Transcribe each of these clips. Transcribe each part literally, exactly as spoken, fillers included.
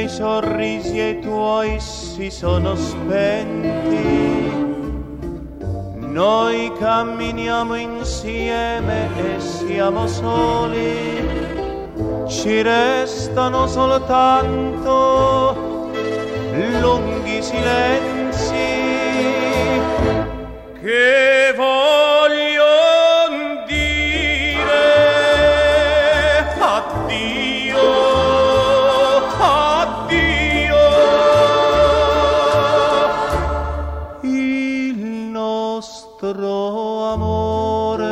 i sorrisi ai tuoi si sono spenti. Noi camminiamo insieme e siamo soli, ci restano soltanto lunghi silenzi che voglio dire addio, addio. Il nostro amore,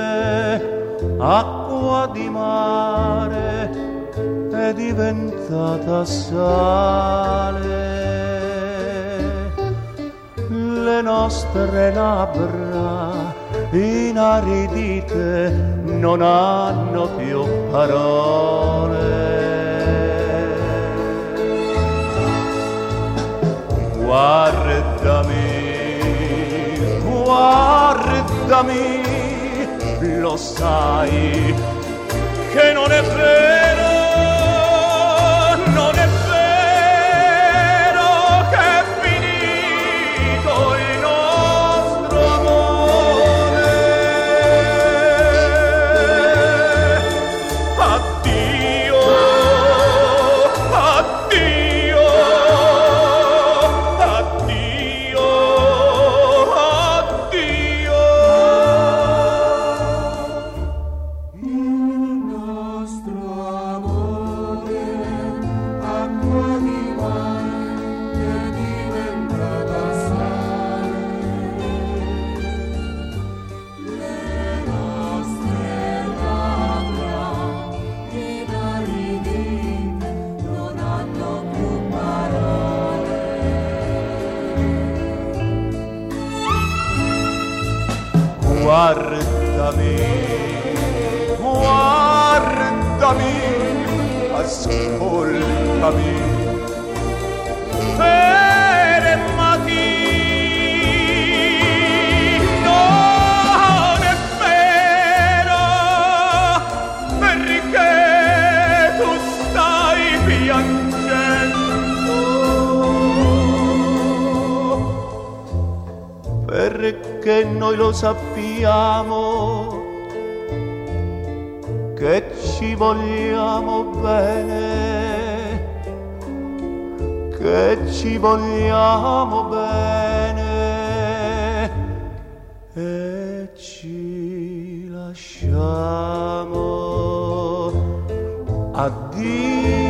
acqua di mare, è diventata sale. Le nostre labbra inaridite non hanno più parole. Guardami, guardami, lo sai che non è vero, non è vero che è finito il nostro amore. Addio, addio, addio, addio. Il nostro amore, acqua di mare, è diventata sale. Le nostre labbra inaridite non hanno più parole. Guardami, guardami, ascoltami, fermati, non è vero, perché tu stai piangendo, perché noi lo sappiamo che ci vogliamo bene, che ci vogliamo bene e ci lasciamo. Addio.